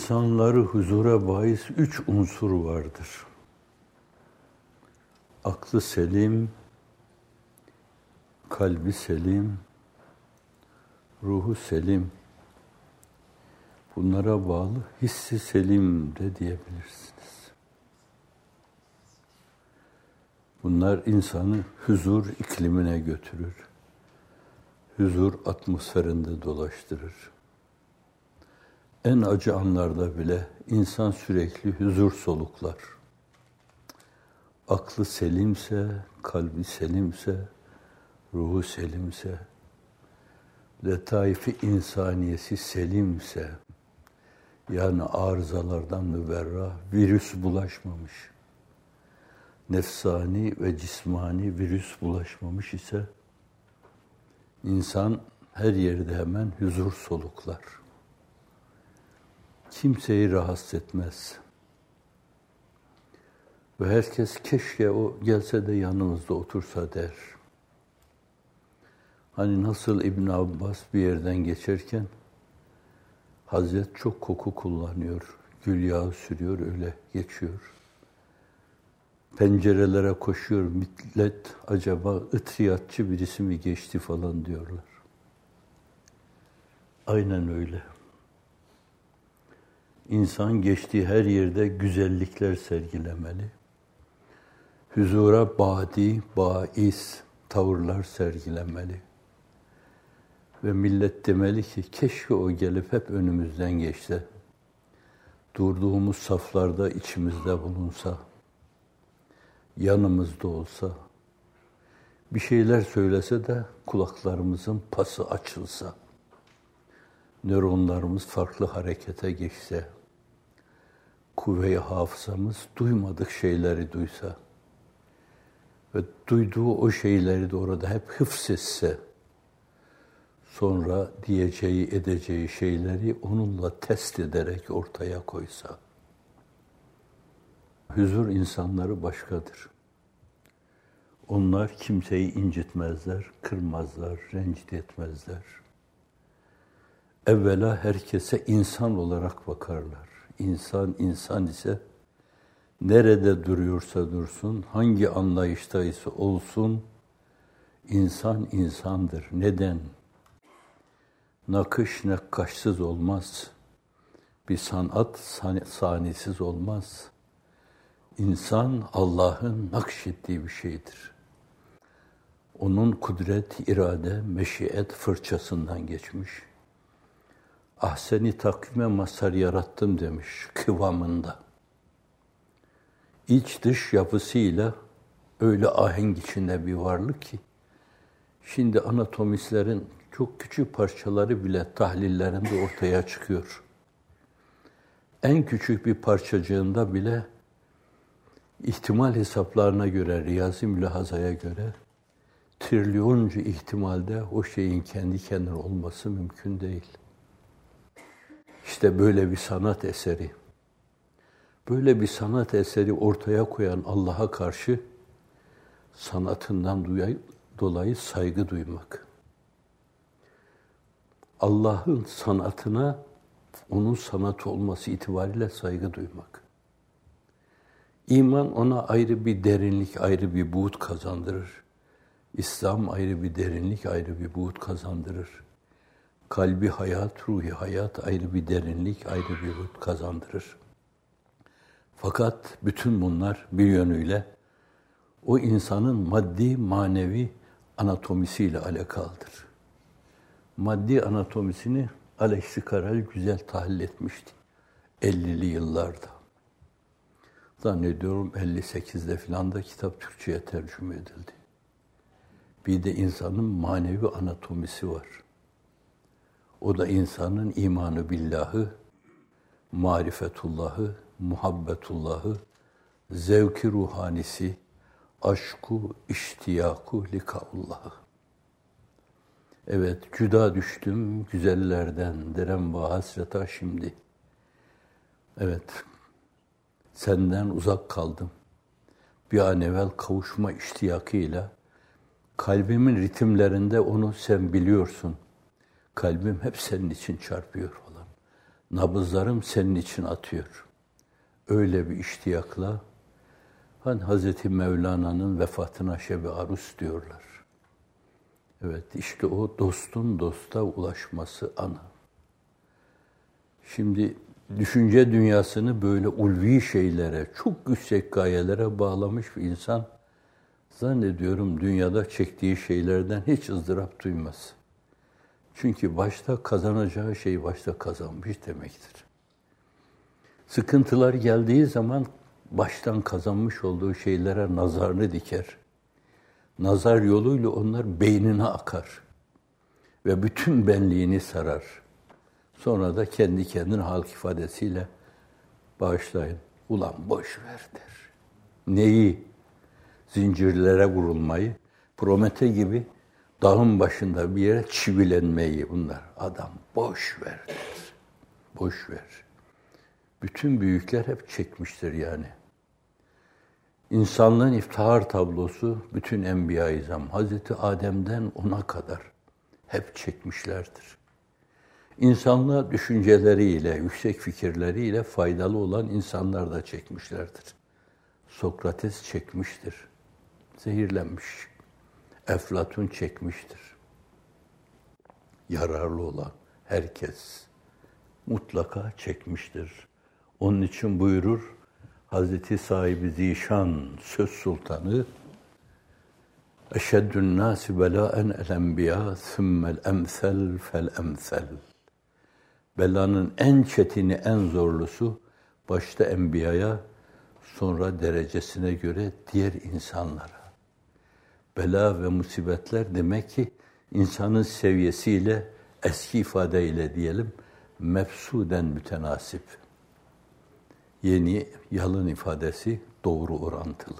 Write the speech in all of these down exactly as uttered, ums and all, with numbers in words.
İnsanları huzura bahis üç unsur vardır. Aklı selim, kalbi selim, ruhu selim. Bunlara bağlı hissi selim de diyebilirsiniz. Bunlar insanı huzur iklimine götürür. Huzur atmosferinde dolaştırır. En acı anlarda bile insan sürekli huzur soluklar. Aklı selimse, kalbi selimse, ruhu selimse, letaifi insaniyesi selimse, yani arızalardan müberra, virüs bulaşmamış, nefsani ve cismani virüs bulaşmamış ise, insan her yerde hemen huzur soluklar. Kimseyi rahatsız etmez. Ve herkes keşke o gelse de yanımızda otursa der. Hani nasıl İbn Abbas bir yerden geçerken Hazret çok koku kullanıyor, gül yağı sürüyor, öyle geçiyor. Pencerelere koşuyor, millet acaba ıtriyatçı birisi mi geçti falan diyorlar. Aynen öyle. İnsan geçtiği her yerde güzellikler sergilemeli. Huzura badi, bais tavırlar sergilemeli. Ve millet demeli ki, keşke o gelip hep önümüzden geçse. Durduğumuz saflarda içimizde bulunsa. Yanımızda olsa. Bir şeyler söylese de kulaklarımızın pası açılsa. Nöronlarımız farklı harekete geçse. Kuvve-i hafızamız duymadık şeyleri duysa. Ve duyduğu o şeyleri de orada hep hıfzetse, sonra diyeceği, edeceği şeyleri onunla test ederek ortaya koysa. Huzur insanları başkadır. Onlar kimseyi incitmezler, kırmazlar, rencide etmezler. Evvela herkese insan olarak bakarlar. İnsan, insan ise nerede duruyorsa dursun, hangi anlayıştaysa olsun, insan insandır. Neden? Nakış nakkaşsız olmaz. Bir sanat sanisiz olmaz. İnsan Allah'ın nakşettiği bir şeydir. Onun kudret, irade, meşiyet fırçasından geçmiş. Ahseni takvime mazhar yarattım demiş kıvamında. İç dış yapısıyla öyle ahenk içinde bir varlık ki, şimdi anatomistlerin çok küçük parçaları bile tahlillerinde ortaya çıkıyor. En küçük bir parçacığında bile ihtimal hesaplarına göre, riyazi mülahazaya göre trilyoncu ihtimalde o şeyin kendi kendine olması mümkün değil. İşte böyle bir sanat eseri, böyle bir sanat eseri ortaya koyan Allah'a karşı sanatından dolayı saygı duymak. Allah'ın sanatına, onun sanatı olması itibariyle saygı duymak. İman ona ayrı bir derinlik, ayrı bir buğut kazandırır. İslam ayrı bir derinlik, ayrı bir buğut kazandırır. Kalbi hayat, ruhi hayat ayrı bir derinlik, ayrı bir buğut kazandırır. Fakat bütün bunlar bir yönüyle o insanın maddi, manevi anatomisiyle alakalıdır. Maddi anatomisini Alexis Carrel güzel tahlil etmişti ellili yıllarda. Zannediyorum elli sekizde filan da kitap Türkçe'ye tercüme edildi. Bir de insanın manevi anatomisi var. O da insanın imanı billahı, marifetullahı, muhabbetullahı, zevki ruhanisi, aşku, iştiyaku, likaullahı. Evet, cüda düştüm güzellerden, derem ve hasreta şimdi. Evet, senden uzak kaldım. Bir an evvel kavuşma iştiyakıyla, kalbimin ritimlerinde onu sen biliyorsun. Kalbim hep senin için çarpıyor falan. Nabızlarım senin için atıyor. Öyle bir iştiyakla hani Hazreti Mevlana'nın vefatına şebi arus diyorlar. Evet, işte o dostun dosta ulaşması ana. Şimdi düşünce dünyasını böyle ulvi şeylere, çok yüksek gayelere bağlamış bir insan, zannediyorum dünyada çektiği şeylerden hiç ızdırap duymaz. Çünkü başta kazanacağı şeyi başta kazanmış demektir. Sıkıntılar geldiği zaman baştan kazanmış olduğu şeylere nazarını diker. Nazar yoluyla onlar beynine akar ve bütün benliğini sarar. Sonra da kendi kendine halk ifadesiyle bağışlayın, ulan boş ver der. Neyi? Zincirlere vurulmayı, Promete gibi dağın başında bir yere çivilenmeyi bunlar. Adam boş ver der. Boş ver. Bütün büyükler hep çekmiştir yani. İnsanlığın iftihar tablosu bütün Enbiya-i İzam, Hazreti Adem'den ona kadar hep çekmişlerdir. İnsanlığa düşünceleriyle, yüksek fikirleriyle faydalı olan insanlar da çekmişlerdir. Sokrates çekmiştir. Zehirlenmiş. Eflatun çekmiştir. Yararlı olan herkes mutlaka çekmiştir. Onun için buyurur Hazreti sahibi zişan söz sultanı, eşeddün nâsi belâen el-enbiyâ thummel emsel fel emsel. Belanın en çetini, en zorlusu başta enbiyaya, sonra derecesine göre diğer insanlara. Bela ve musibetler demek ki insanın seviyesiyle, eski ifadeyle diyelim, mefsuden mütenasip. Yeni, yalın ifadesi doğru orantılı.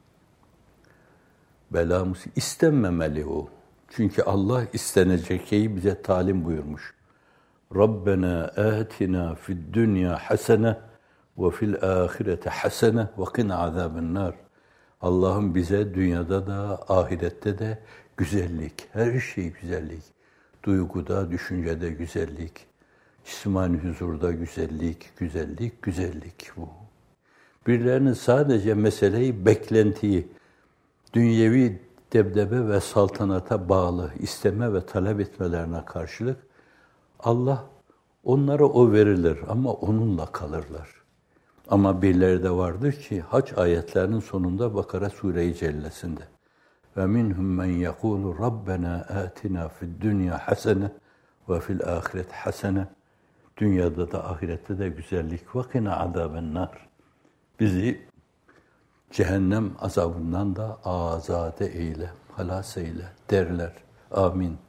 Bela musibet istenmemeli o. Çünkü Allah istenecek şeyi bize talim buyurmuş. Rabbena atina fid dünya hasene ve fil ahirete hasene ve qina azabennar. Allah'ım bize dünyada da ahirette de güzellik, her şey güzellik. Duyguda, düşüncede güzellik. Cismani huzurda güzellik, güzellik, güzellik bu. Birilerinin sadece meseleyi, beklentiyi, dünyevi debdebe ve saltanata bağlı isteme ve talep etmelerine karşılık Allah onlara o verilir ama onunla kalırlar. Ama birileri de vardır ki Hac ayetlerinin sonunda Bakara Sure-i Cellesi'nde ve minhum men yekulu Rabbena atina fid dunya hasene ve fil ahiret hasene. Dünyada da ahirette de güzellik. Ve qina azabennar. Bizi cehennem azabından da azade eyle, halas eyle derler. Amin.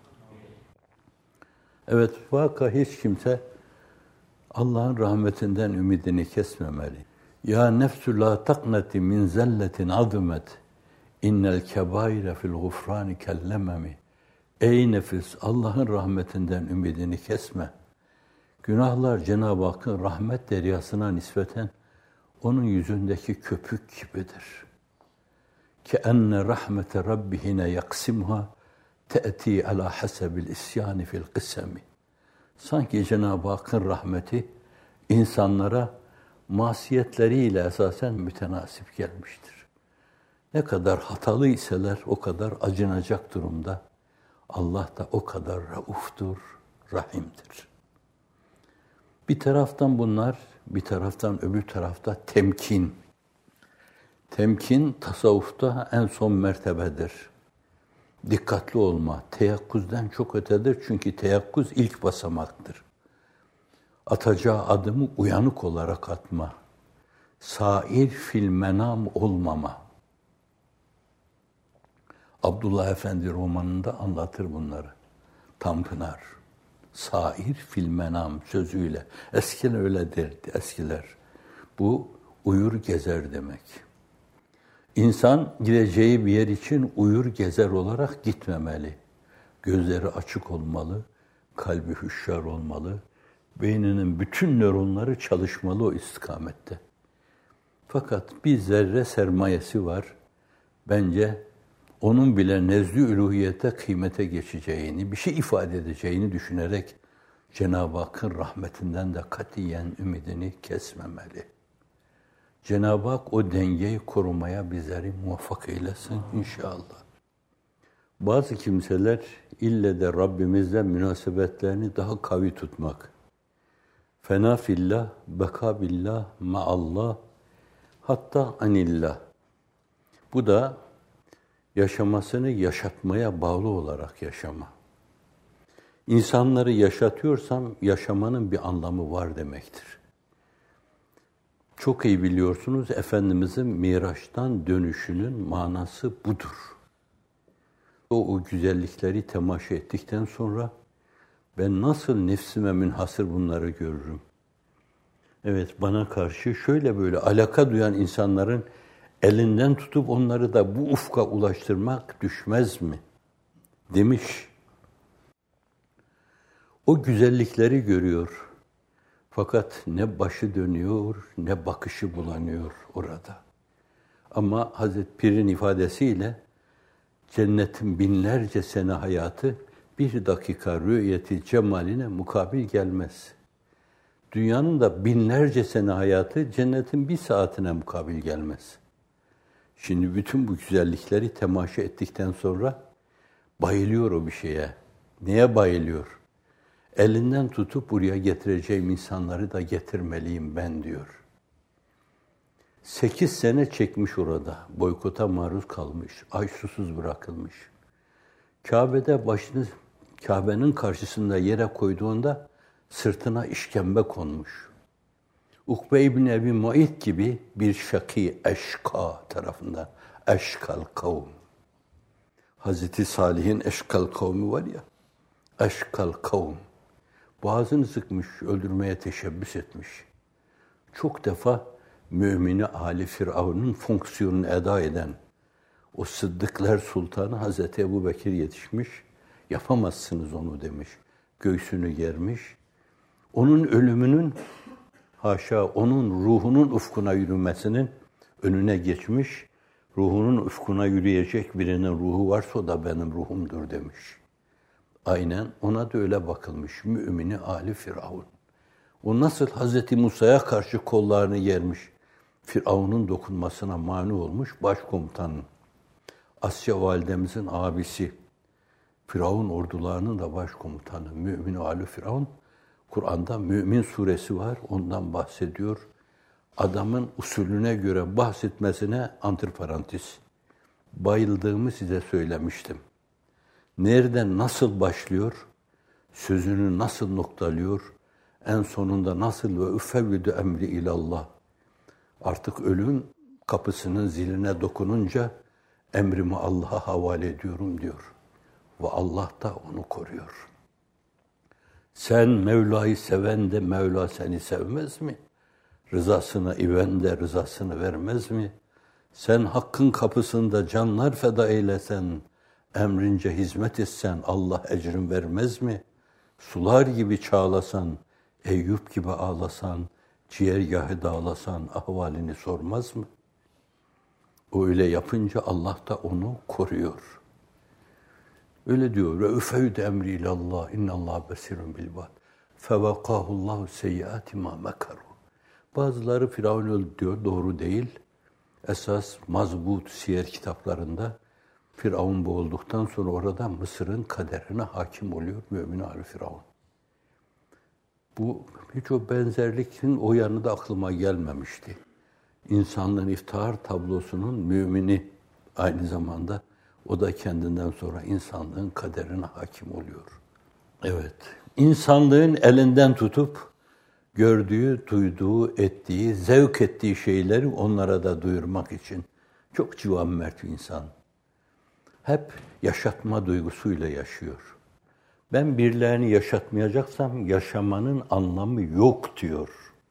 Evet, vaka hiç kimse Allah'ın rahmetinden ümidini kesmemeli. Ya nefsü la takneti min zelletin azumet. İnnel kebaire fil gufrani kellememi. Ey nefis, Allah'ın rahmetinden ümidini kesme. Günahlar Cenab-ı Hakk'ın rahmet deryasına nispeten onun yüzündeki köpük gibidir. Ke enne rahmete rabbihine yaksimha te'ti ala hasebil isyani fil kısemi. Sanki Cenab-ı Hakk'ın rahmeti insanlara masiyetleriyle esasen mütenasip gelmiştir. Ne kadar hatalı iseler o kadar acınacak durumda. Allah da o kadar rauftur, rahimdir. Bir taraftan bunlar, bir taraftan öbür tarafta temkin. Temkin tasavvufta en son mertebedir. Dikkatli olma, teyakkuzdan çok ötedir çünkü teyakkuz ilk basamaktır. Atacağı adımı uyanık olarak atma. Sair fil menam olmama. Abdullah Efendi romanında anlatır bunları. Tanpınar. Sair fil menam sözüyle. Eskiden öyle derdi eskiler. Bu uyur gezer demek. İnsan gideceği bir yer için uyur gezer olarak gitmemeli. Gözleri açık olmalı, kalbi hüşyar olmalı. Beyninin bütün nöronları çalışmalı o istikamette. Fakat bir zerre sermayesi var. Bence onun bile nezdü üluhiyete kıymete geçeceğini, bir şey ifade edeceğini düşünerek Cenab-ı Hakk'ın rahmetinden de katiyen ümidini kesmemeli. Cenab-ı Hak o dengeyi korumaya bizleri muvaffak eylesin inşallah. Bazı kimseler ille de Rabbimizle münasebetlerini daha kavi tutmak. Fena fillah, beka billah, maallah, hatta anillah. Bu da yaşamasını yaşatmaya bağlı olarak yaşama. İnsanları yaşatıyorsam yaşamanın bir anlamı var demektir. Çok iyi biliyorsunuz Efendimizin Miraç'tan dönüşünün manası budur. O, o güzellikleri temaşa ettikten sonra ben nasıl nefsime münhasır bunları görürüm. Evet, bana karşı şöyle böyle alaka duyan insanların elinden tutup onları da bu ufka ulaştırmak düşmez mi? Demiş. O güzellikleri görüyor. Fakat ne başı dönüyor, ne bakışı bulanıyor orada. Ama Hazreti Pir'in ifadesiyle cennetin binlerce sene hayatı bir dakika rü'yeti cemaline mukabil gelmez. Dünyanın da binlerce sene hayatı cennetin bir saatine mukabil gelmez. Şimdi bütün bu güzellikleri temaşa ettikten sonra bayılıyor o bir şeye. Neye bayılıyor? Elinden tutup buraya getireceğim insanları da getirmeliyim ben diyor. Sekiz sene çekmiş orada. Boykota maruz kalmış. Aç susuz bırakılmış. Kabe'de başını Kabe'nin karşısında yere koyduğunda sırtına işkembe konmuş. Ukbe İbni Ebi Muayt gibi bir şaki eşka tarafından. Eşkal kavm. Hazreti Salih'in eşkal kavmi var ya. Eşkal kavm. Boğazını sıkmış, öldürmeye teşebbüs etmiş. Çok defa mümini Ali Firavun'un fonksiyonunu eda eden o Sıddıklar Sultanı Hazreti Ebubekir yetişmiş. Yapamazsınız onu demiş. Göğsünü germiş. Onun ölümünün, haşa onun ruhunun ufkuna yürümesinin önüne geçmiş. Ruhunun ufkuna yürüyecek birinin ruhu varsa o da benim ruhumdur demiş. Aynen ona da öyle bakılmış. Mümini Ali Firavun. O nasıl Hazreti Musa'ya karşı kollarını germiş, Firavun'un dokunmasına mani olmuş başkomutan. Asya validemizin abisi, Firavun ordularının da başkomutanı, Mümin Ali Firavun. Kur'an'da Mümin suresi var, ondan bahsediyor. Adamın usulüne göre bahsetmesine antiparantez. Bayıldığımı size söylemiştim. Nereden nasıl başlıyor, sözünü nasıl noktalıyor, en sonunda nasıl ve üfevvidu emri ilallah. Artık ölüm kapısının ziline dokununca emrimi Allah'a havale ediyorum diyor. Ve Allah da onu koruyor. Sen Mevla'yı seven de Mevla seni sevmez mi? Rızasına iven de rızasını vermez mi? Sen hakkın kapısında canlar feda eylesen, emrince hizmet etsen Allah ecrin vermez mi? Sular gibi çağlasan, Eyüp gibi ağlasan, ciğergahı dağlasan ahvalini sormaz mı? O öyle yapınca Allah da onu koruyor. Öyle diyor. Ve üfevd emri ilallah innallah besirun bil ibad. Fevakahullahu seyyiati ma mekaru. Bazıları Firavun öldü diyor. Doğru değil. Esas mazbut siyer kitaplarında Firavun boğulduktan sonra orada Mısır'ın kaderine hakim oluyor mümin Ali Firavun. Bu hiç o benzerlikin o yanı da aklıma gelmemişti. İnsanlığın iftihar tablosunun mümini aynı zamanda o da kendinden sonra insanlığın kaderine hakim oluyor. Evet, insanlığın elinden tutup gördüğü, duyduğu, ettiği, zevk ettiği şeyleri onlara da duyurmak için çok civan mert insan. Hep yaşatma duygusuyla yaşıyor. Ben birilerini yaşatmayacaksam yaşamanın anlamı yok diyor.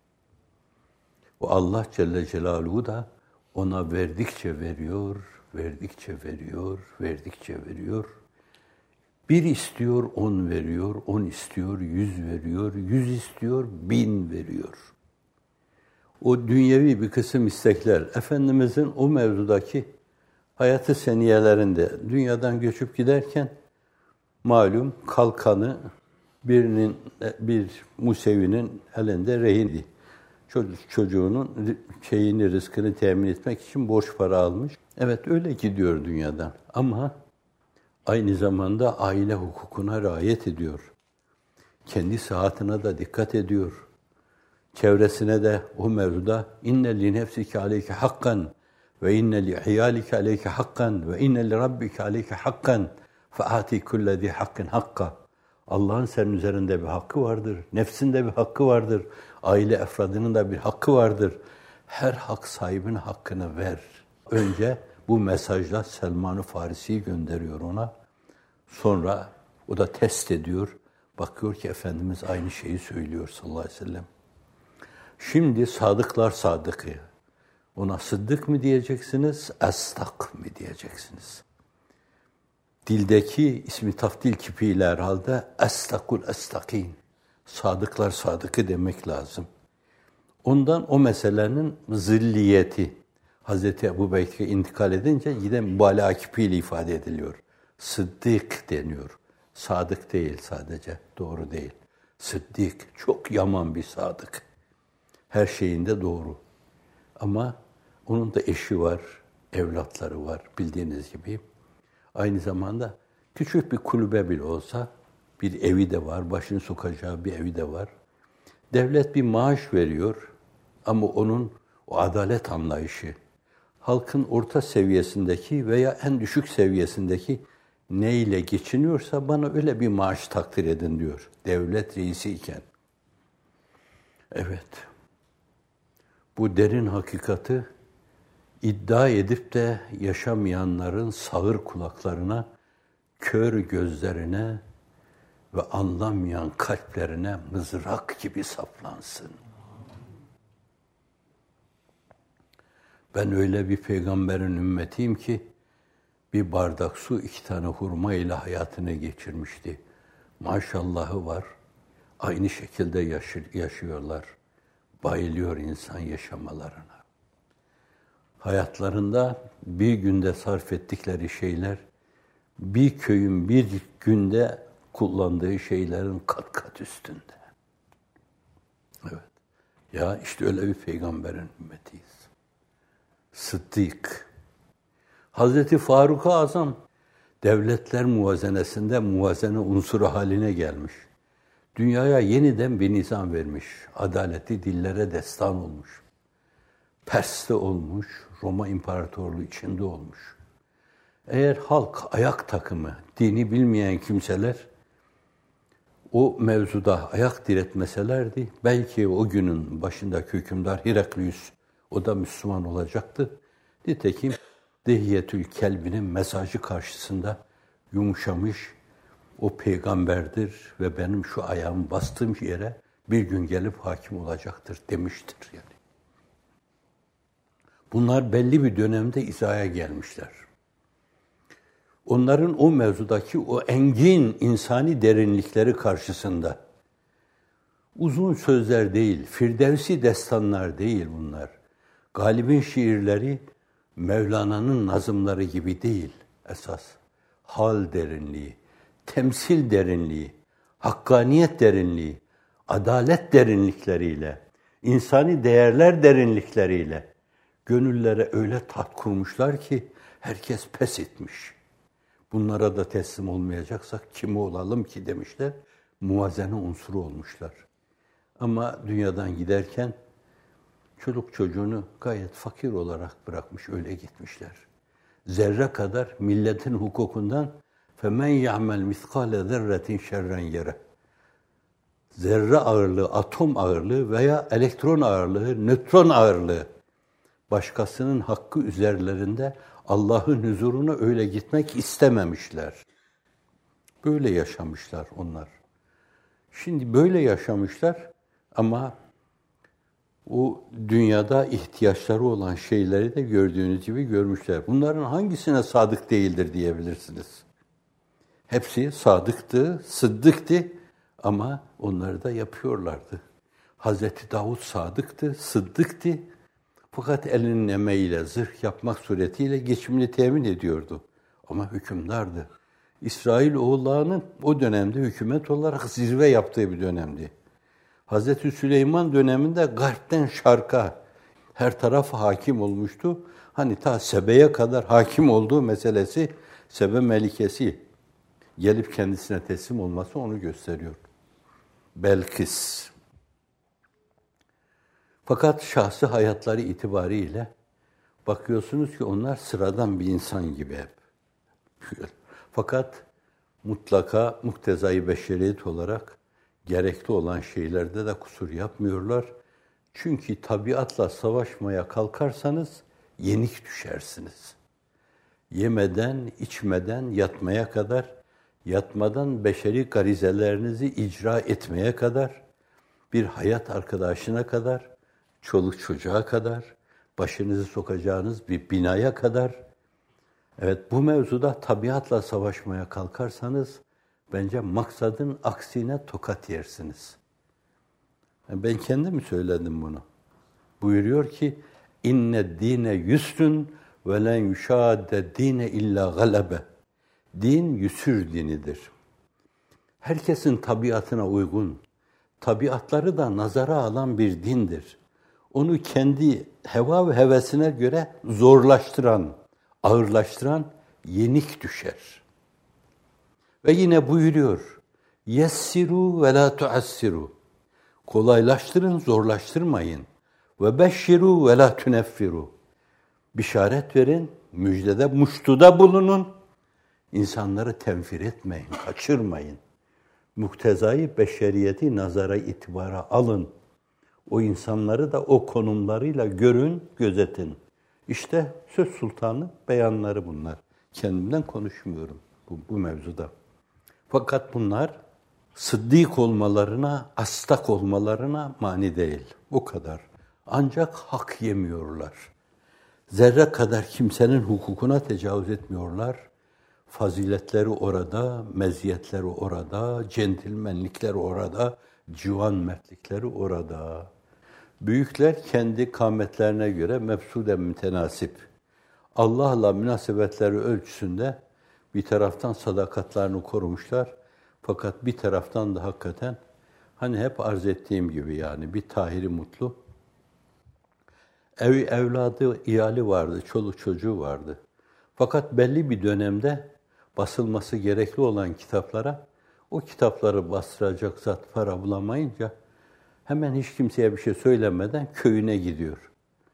O Allah Celle Celaluhu da ona verdikçe veriyor, verdikçe veriyor, verdikçe veriyor. Bir istiyor, on veriyor, on istiyor, yüz veriyor, yüz istiyor, bin veriyor. O dünyevi bir kısım istekler, Efendimizin o mevzudaki hayatı seniyelerinde dünyadan göçüp giderken malum kalkanı Birinin, bir Musevi'nin elinde rehindi. Çocuk, çocuğunun şeyini, rızkını temin etmek için borç para almış. Evet, öyle gidiyor dünyadan. Ama aynı zamanda aile hukukuna riayet ediyor. Kendi sıhhatine de dikkat ediyor. Çevresine de o mevzuda inne li nefsike aleyke hakkan ve inne li iyalike aleyke hakkan ve inne li rabbike aleyke hakkan fe ati kulle zi hakkin hakka. Allah'ın senin üzerinde bir hakkı vardır. Nefsinde bir hakkı vardır. Aile efradının da bir hakkı vardır. Her hak sahibine hakkını ver. Önce bu mesajla Selman-ı Farisi'yi gönderiyor ona. Sonra o da test ediyor. Bakıyor ki Efendimiz aynı şeyi söylüyor sallallahu aleyhi ve sellem. Şimdi sadıklar sadıkı. Ona sıddık mı diyeceksiniz, estak mı diyeceksiniz? Dildeki ismi tafdil kipiyle herhalde estakul estakin. Sadıklar sadıkı demek lazım. Ondan o meselenin zilliyeti Hazreti Ebu Bekir'e intikal edince yine mübalağa kipiyle ifade ediliyor. Sıddık deniyor. Sadık değil sadece, doğru değil. Sıddık, çok yaman bir sadık. Her şeyinde doğru. Ama onun da eşi var, evlatları var bildiğiniz gibi. Aynı zamanda küçük bir kulübe bile olsa bir evi de var, başını sokacağı bir evi de var. Devlet bir maaş veriyor ama onun o adalet anlayışı, halkın orta seviyesindeki veya en düşük seviyesindeki neyle geçiniyorsa bana öyle bir maaş takdir edin diyor devlet reisi iken. Evet, bu derin hakikati iddia edip de yaşamayanların sağır kulaklarına, kör gözlerine ve anlamayan kalplerine mızrak gibi saplansın. Ben öyle bir peygamberin ümmetiyim ki bir bardak su iki tane hurma ile hayatını geçirmişti. Maşallahı var. Aynı şekilde yaşıyorlar. Bayılıyor insan yaşamalarına. Hayatlarında bir günde sarf ettikleri şeyler, bir köyün bir günde kullandığı şeylerin kat kat üstünde. Evet. Ya işte öyle bir peygamberin ümmetiyiz. Sıddık. Hazreti Faruk-ı Azam devletler muvazenesinde muvazene unsuru haline gelmiş. Dünyaya yeniden bir nizam vermiş. Adaleti dillere destan olmuş. Pers'te olmuş, Roma İmparatorluğu içinde olmuş. Eğer halk, ayak takımı, dini bilmeyen kimseler o mevzuda ayak diretmeselerdi, belki o günün başındaki hükümdar Heraklius, o da Müslüman olacaktı. Nitekim Dihiyetül Kelbi'nin mesajı karşısında yumuşamış, o peygamberdir ve benim şu ayağımı bastığım yere bir gün gelip hakim olacaktır demiştir yani. Bunlar belli bir dönemde izaya gelmişler. Onların o mevzudaki o engin insani derinlikleri karşısında uzun sözler değil, Firdevsi destanlar değil bunlar. Galip'in şiirleri Mevlana'nın nazımları gibi değil esas. Hal derinliği, temsil derinliği, hakkaniyet derinliği, adalet derinlikleriyle, insani değerler derinlikleriyle gönüllere öyle tat kurmuşlar ki herkes pes etmiş. Bunlara da teslim olmayacaksak kimi olalım ki demişler. Muvazene unsuru olmuşlar. Ama dünyadan giderken çoluk çocuğunu gayet fakir olarak bırakmış, öyle gitmişler. Zerre kadar milletin hukukundan فَمَنْ يَعْمَلْ مِثْقَالَ ذَرَّةٍ شَرًّا يَرَهُ. Zerre ağırlığı, atom ağırlığı veya elektron ağırlığı, nötron ağırlığı başkasının hakkı üzerlerinde Allah'ın huzuruna öyle gitmek istememişler. Böyle yaşamışlar onlar. Şimdi böyle yaşamışlar ama o dünyada ihtiyaçları olan şeyleri de gördüğünüz gibi görmüşler. Bunların hangisine sadık değildir diyebilirsiniz. Hepsi sadıktı, sıddıktı ama onları da yapıyorlardı. Hazreti Davud sadıktı, sıddıktı. Fakat elinin emeğiyle, zırh yapmak suretiyle geçimini temin ediyordu. Ama hükümdardı. İsrailoğullarının o dönemde hükümet olarak zirve yaptığı bir dönemdi. Hazreti Süleyman döneminde garpten şarka her taraf hakim olmuştu. Hani ta Sebe'ye kadar hakim olduğu meselesi, Sebe melikesi gelip kendisine teslim olması onu gösteriyor. Belkıs. Fakat şahsi hayatları itibariyle bakıyorsunuz ki onlar sıradan bir insan gibi hep. Fakat mutlaka muktezai beşeriyet olarak gerekli olan şeylerde de kusur yapmıyorlar. Çünkü tabiatla savaşmaya kalkarsanız yenik düşersiniz. Yemeden, içmeden, yatmaya kadar, yatmadan beşeri garizelerinizi icra etmeye kadar, bir hayat arkadaşına kadar, çoluk çocuğa kadar, başınızı sokacağınız bir binaya kadar, evet bu mevzuda tabiatla savaşmaya kalkarsanız, bence maksadın aksine tokat yersiniz. Ben kendim söyledim bunu. Buyuruyor ki, inne dine yusrun ve len yuşade dine illa galebe. Din yusür dinidir. Herkesin tabiatına uygun, tabiatları da nazara alan bir dindir. Onu kendi heva ve hevesine göre zorlaştıran, ağırlaştıran yenik düşer. Ve yine buyuruyor, yessiru ve la tuassiru. Kolaylaştırın, zorlaştırmayın. Ve beşşiru ve la tuneffiru. Bişaret verin, müjdede, muştuda bulunun. İnsanları tenfir etmeyin, kaçırmayın. Muktezai beşeriyeti nazara, itibara alın. O insanları da o konumlarıyla görün, gözetin. İşte söz sultanı beyanları bunlar. Kendimden konuşmuyorum bu, bu mevzuda. Fakat bunlar sıddık olmalarına, astak olmalarına mani değil. O kadar. Ancak hak yemiyorlar. Zerre kadar kimsenin hukukuna tecavüz etmiyorlar. Faziletleri orada, meziyetleri orada, centilmenlikleri orada, civan mertlikleri orada. Büyükler kendi kâmetlerine göre mebsuden mütenasip. Allah'la münasebetleri ölçüsünde bir taraftan sadakatlerini korumuşlar. Fakat bir taraftan da hakikaten hani hep arz ettiğim gibi yani bir Tahir-i Mutlu. Ev, evladı, iyali vardı, çoluk çocuğu vardı. Fakat belli bir dönemde basılması gerekli olan kitaplara o kitapları bastıracak zat para bulamayınca hemen hiç kimseye bir şey söylemeden köyüne gidiyor.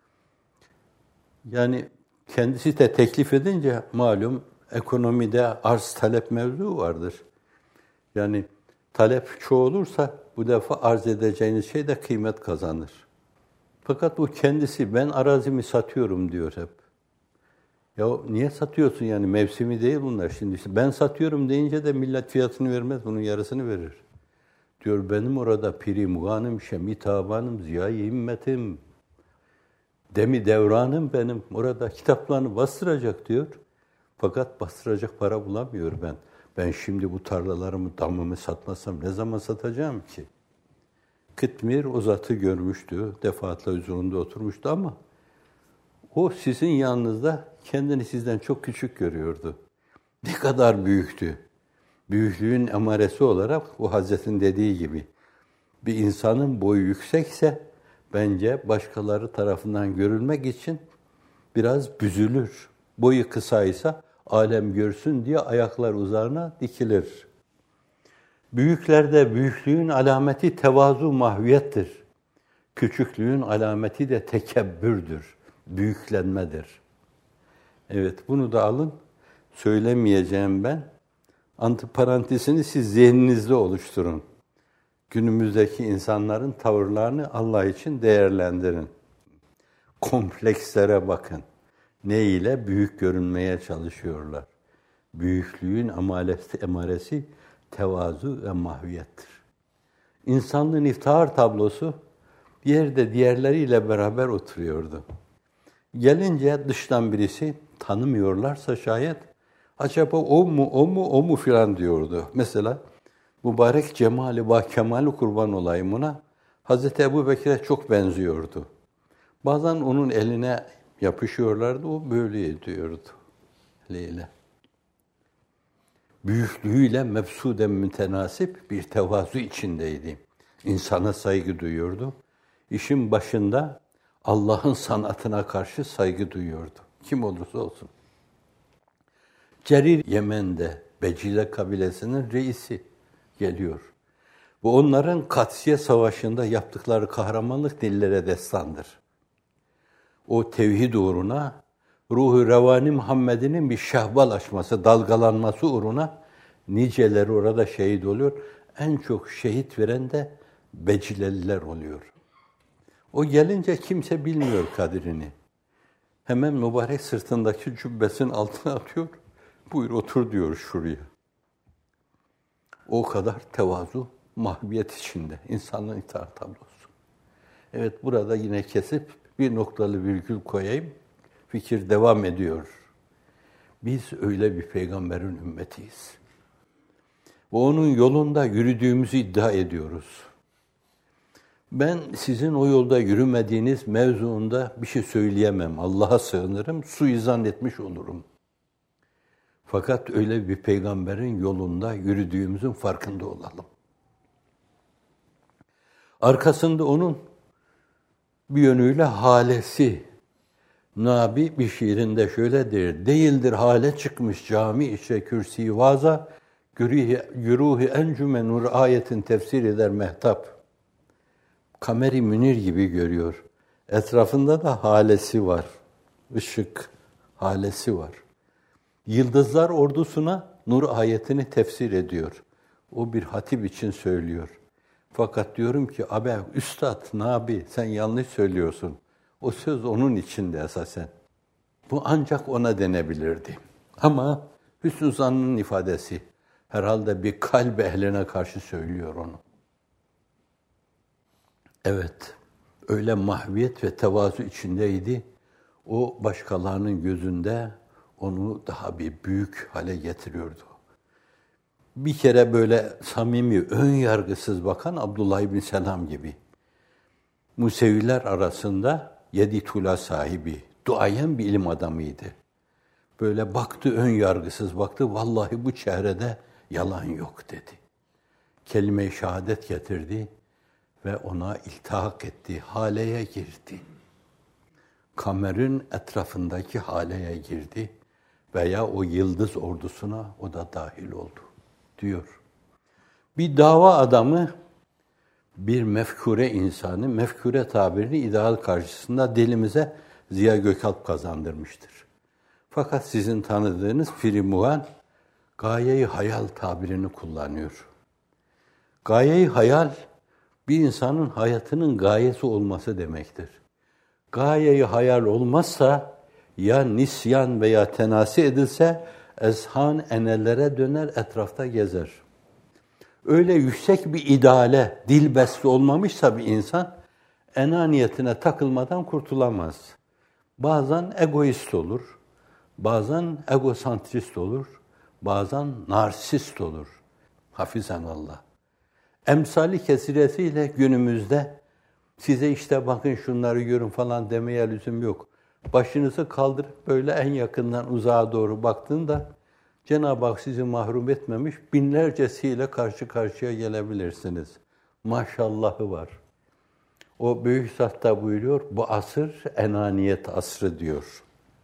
Yani kendisi de teklif edince malum ekonomide arz talep mevzu vardır. Yani talep çoğulursa bu defa arz edeceğiniz şey de kıymet kazanır. Fakat bu kendisi ben arazimi satıyorum diyor hep. Ya niye satıyorsun yani mevsimi değil bunlar şimdi işte ben satıyorum deyince de millet fiyatını vermez bunun yarısını verir. Diyor benim orada piri muganım, şemi tabanım, ziya-i himmetim, demi devranım benim orada kitaplarını bastıracak diyor. Fakat bastıracak para bulamıyor ben. Ben şimdi bu tarlalarımı, damımı satmasam ne zaman satacağım ki? Kıtmir o zatı görmüştü, defaatle huzurunda oturmuştu ama o sizin yanınızda kendini sizden çok küçük görüyordu. Ne kadar büyüktü. Büyüklüğün emaresi olarak o Hazret'in dediği gibi bir insanın boyu yüksekse bence başkaları tarafından görülmek için biraz büzülür. Boyu kısaysa alem görsün diye ayaklar uzağına dikilir. Büyüklerde büyüklüğün alameti tevazu mahviyettir. Küçüklüğün alameti de tekebbürdür, büyüklenmedir. Evet, bunu da alın. Söylemeyeceğim ben. Antiparantezini siz zihninizde oluşturun. Günümüzdeki insanların tavırlarını Allah için değerlendirin. Komplekslere bakın. Ne ile büyük görünmeye çalışıyorlar. Büyüklüğün emaresi, emaresi tevazu ve mahviyettir. İnsanlığın iftihar tablosu bir yerde diğerleriyle beraber oturuyordu. Gelince dıştan birisi tanımıyorlarsa şayet acaba o mu, o mu, o mu filan diyordu. Mesela mübarek cemali ve kemali kurban olayım ona. Hazreti Ebubekir'e çok benziyordu. Bazen onun eline yapışıyorlardı, o böyle ediyordu. Leyla. büyüklüğüyle mebsuden mütenasip bir tevazu içindeydi. İnsana saygı duyuyordu. İşin başında Allah'ın sanatına karşı saygı duyuyordu. Kim olursa olsun. Cerir Yemen'de Becile kabilesinin reisi geliyor. Bu onların Katsiye Savaşı'nda yaptıkları kahramanlık dillere destandır. O tevhid uğruna, ruhu revani Muhammed'in bir şehbal açması, dalgalanması uğruna niceleri orada şehit oluyor. En çok şehit veren de Becileliler oluyor. O gelince kimse bilmiyor kadrini. Hemen mübarek sırtındaki cübbesinin altına atıyor. Buyur otur diyor şuraya. O kadar tevazu, mahviyet içinde. İnsanlığın itaat tablosu. Evet, burada yine kesip bir noktalı virgül koyayım. Fikir devam ediyor. Biz öyle bir peygamberin ümmetiyiz. Ve onun yolunda yürüdüğümüzü iddia ediyoruz. Ben sizin o yolda yürümediğiniz mevzuunda bir şey söyleyemem. Allah'a sığınırım, suizan etmiş olurum. Fakat öyle bir peygamberin yolunda yürüdüğümüzün farkında olalım. Arkasında onun bir yönüyle halesi, Nabi bir şiirinde şöyle der, değildir hale çıkmış cami içe kürsi vaza, güruhi encüme nur ayetin tefsir eder mehtap. Kameri münir gibi görüyor. Etrafında da halesi var. Işık, halesi var. Yıldızlar ordusuna nur ayetini tefsir ediyor. O bir hatip için söylüyor. Fakat diyorum ki, abi, üstad, nabi, sen yanlış söylüyorsun. O söz onun içinde esasen. Bu ancak ona denebilirdi. Ama hüsnü zannın ifadesi. Herhalde bir kalp ehline karşı söylüyor onu. Evet, öyle mahviyet ve tevazu içindeydi. O başkalarının gözünde onu daha bir büyük hale getiriyordu. Bir kere böyle samimi, ön yargısız bakan Abdullah ibn Selam gibi. Museviler arasında yedi tula sahibi, duayen bir ilim adamıydı. Böyle baktı, ön yargısız baktı, vallahi bu çehrede yalan yok dedi. Kelime-i şehadet getirdi ve ona iltihak etti, haleye girdi. Kamer'in etrafındaki haleye girdi veya o yıldız ordusuna o da dahil oldu diyor. Bir dava adamı, bir mefkure insanı, mefkure tabirini ideal karşısında dilimize Ziya Gökalp kazandırmıştır. Fakat sizin tanıdığınız Firi Muğan, gaye-i hayal tabirini kullanıyor. Gaye-i hayal, bir insanın hayatının gayesi olması demektir. Gaye-i hayal olmazsa, ya nisyan veya tenasi edilse, ezhan enellere döner, etrafta gezer. Öyle yüksek bir ideale dilbeste olmamışsa bir insan, enaniyetine takılmadan kurtulamaz. Bazen egoist olur, bazen egosantrist olur, bazen narsist olur. Hafizanallah. Emsali kesiresiyle günümüzde size işte bakın şunları görün falan demeye lüzum yok. Başınızı kaldırıp böyle en yakından uzağa doğru baktığında Cenab-ı Hak sizi mahrum etmemiş, binlercesiyle karşı karşıya gelebilirsiniz. Maşallahı var. O büyük zatta buyuruyor, bu asır enaniyet asrı diyor.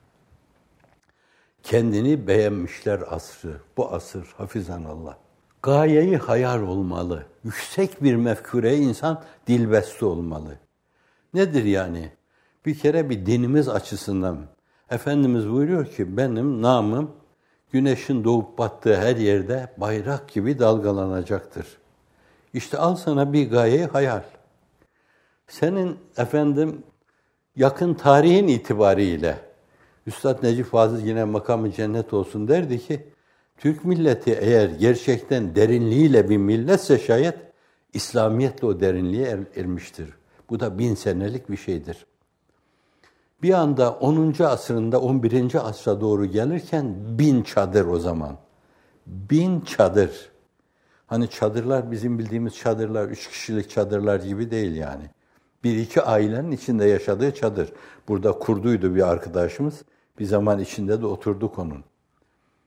Kendini beğenmişler asrı, bu asır, hafizanallah. Gayeyi hayal olmalı. Yüksek bir mefkureye insan dilbeste olmalı. Nedir yani? Bir kere bir dinimiz açısından Efendimiz buyuruyor ki benim namım güneşin doğup battığı her yerde bayrak gibi dalgalanacaktır. İşte al sana bir gaye hayal. Senin efendim yakın tarihin itibariyle Üstad Necip Fazıl yine makamı cennet olsun derdi ki Türk milleti eğer gerçekten derinliğiyle bir milletse şayet İslamiyetle o derinliğe er, ermiştir. Bu da bin senelik bir şeydir. Bir anda onuncu asrında on birinci asra doğru gelirken bin çadır o zaman. Bin çadır. Hani çadırlar bizim bildiğimiz çadırlar, üç kişilik çadırlar gibi değil yani. Bir iki ailenin içinde yaşadığı çadır. Burada kurduydu bir arkadaşımız. Bir zaman içinde de oturduk onun.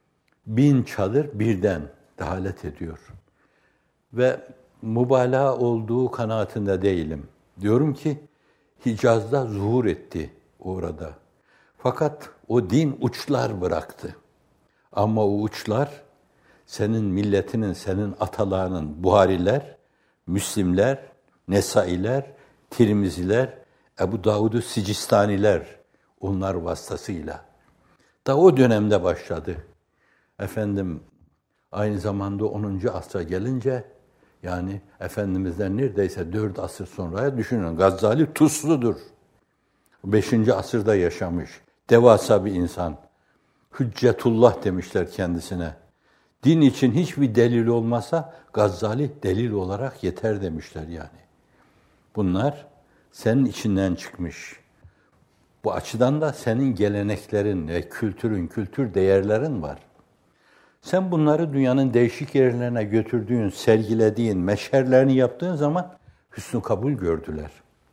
bin çadır birden dehalet ediyor. Ve mübalağa olduğu kanaatinde değilim. Diyorum ki Hicaz'da zuhur etti orada. Fakat o din uçlar bıraktı. Ama o uçlar senin milletinin, senin atalarının Buhariler, Müslimler, Nesailer, Tirmiziler, Ebu Davud-u Sicistaniler onlar vasıtasıyla. Da o dönemde başladı. Efendim aynı zamanda onuncu asra gelince yani Efendimiz'den neredeyse dört asır sonraya düşünün. Gazali Tuzlu'dur. beşinci asırda yaşamış. Devasa bir insan. Hüccetullah demişler kendisine. Din için hiçbir delil olmasa Gazali delil olarak yeter demişler yani. Bunlar senin içinden çıkmış. Bu açıdan da senin geleneklerin ve kültürün, kültür değerlerin var. Sen bunları dünyanın değişik yerlerine götürdüğün, sergilediğin, meşherlerini yaptığın zaman hüsnü kabul gördüler.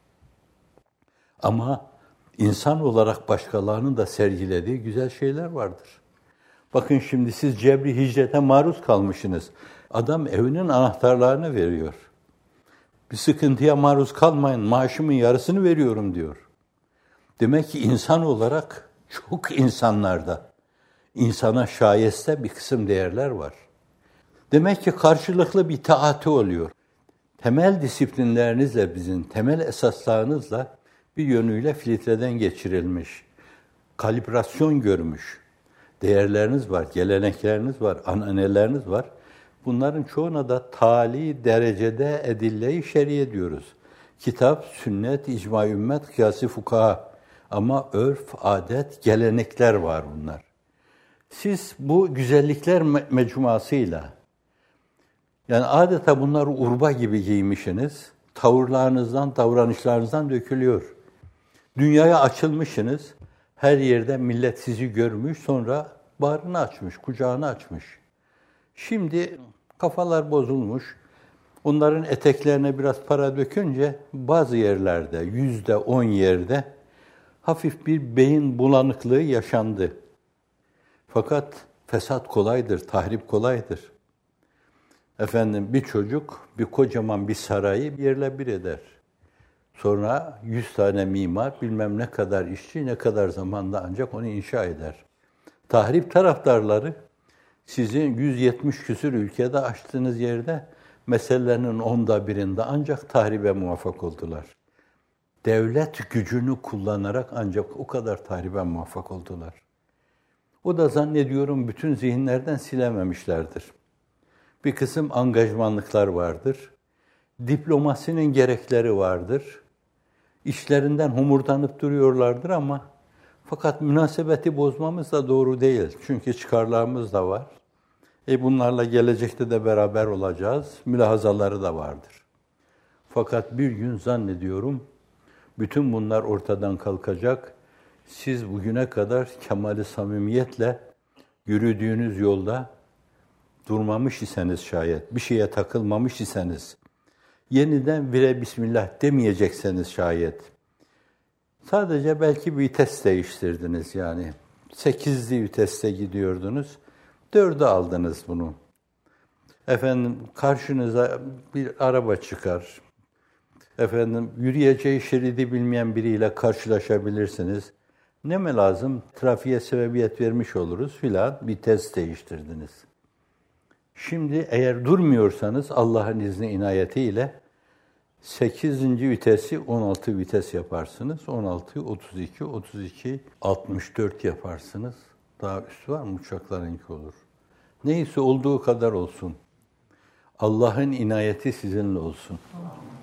Ama insan olarak başkalarının da sergilediği güzel şeyler vardır. Bakın şimdi siz cebri hicrete maruz kalmışsınız. Adam evinin anahtarlarını veriyor. Bir sıkıntıya maruz kalmayın, maaşımın yarısını veriyorum diyor. Demek ki insan olarak çok insanlarda, insana şayeste bir kısım değerler var. Demek ki karşılıklı bir taati oluyor. Temel disiplinlerinizle bizim, temel esaslarınızla bir yönüyle filtreden geçirilmiş, kalibrasyon görmüş değerleriniz var, gelenekleriniz var, ananeleriniz var. Bunların çoğuna da tali derecede edille-i şer'iye diyoruz. Kitap, sünnet, icma-i ümmet, kıyas-ı fukaha. Ama örf, adet, gelenekler var bunlar. Siz bu güzellikler me- mecmuasıyla, yani adeta bunları urba gibi giymişsiniz, tavırlarınızdan, davranışlarınızdan dökülüyor. Dünyaya açılmışsınız, her yerde millet sizi görmüş, sonra bağrını açmış, kucağını açmış. Şimdi kafalar bozulmuş, onların eteklerine biraz para dökünce bazı yerlerde, yüzde on yerde hafif bir beyin bulanıklığı yaşandı. Fakat fesat kolaydır, tahrip kolaydır. Efendim bir çocuk, bir kocaman bir sarayı yerle bir eder. Sonra yüz tane mimar, bilmem ne kadar işçi, ne kadar zamanda ancak onu inşa eder. Tahrip taraftarları, sizin yüz yetmiş küsur ülkede açtığınız yerde meselelerinin onda birinde ancak tahribe muvaffak oldular. Devlet gücünü kullanarak ancak o kadar tahribe muvaffak oldular. O da zannediyorum bütün zihinlerden silememişlerdir. Bir kısım angajmanlıklar vardır. Diplomasinin gerekleri vardır. İşlerinden homurdanıp duruyorlardır ama fakat münasebeti bozmamız da doğru değil. Çünkü çıkarlarımız da var. E bunlarla gelecekte de beraber olacağız. Mülahazaları da vardır. Fakat bir gün zannediyorum bütün bunlar ortadan kalkacak. Siz bugüne kadar kemali samimiyetle yürüdüğünüz yolda durmamış iseniz şayet, bir şeye takılmamış iseniz, yeniden vire bismillah demeyecekseniz şayet, sadece belki bir vites değiştirdiniz yani. Sekizli viteste gidiyordunuz, dörde aldınız bunu. Efendim karşınıza bir araba çıkar. Efendim yürüyeceği şeridi bilmeyen biriyle karşılaşabilirsiniz. Ne mi lazım? Trafiğe sebebiyet vermiş oluruz filan, vites değiştirdiniz. Şimdi eğer durmuyorsanız Allah'ın izni inayetiyle sekizinci vitesi on altı vites yaparsınız. on altı, otuz iki, otuz iki, altmış dört yaparsınız. Daha üstü var mı? Uçaklarınki olur. Neyse olduğu kadar olsun. Allah'ın inayeti sizinle olsun.